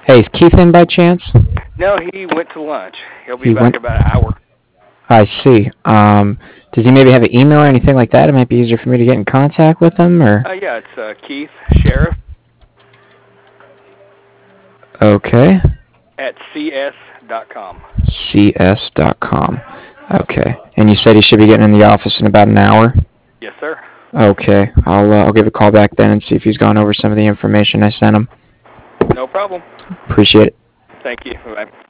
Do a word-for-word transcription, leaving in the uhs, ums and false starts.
Hey, is Keith in by chance? No, he went to lunch. He'll be He back went. in about an hour. I see. Um, does he maybe have an email or anything like that? It might be easier for me to get in contact with him, or. Uh, yeah, it's uh, Keith Sheriff Okay. at c s dot com. C S dot com. Okay. And you said he should be getting in the office in about an hour? Yes, sir. Okay. I'll, uh, I'll give a call back then and see if he's gone over some of the information I sent him. No problem. Appreciate it. Thank you. Bye.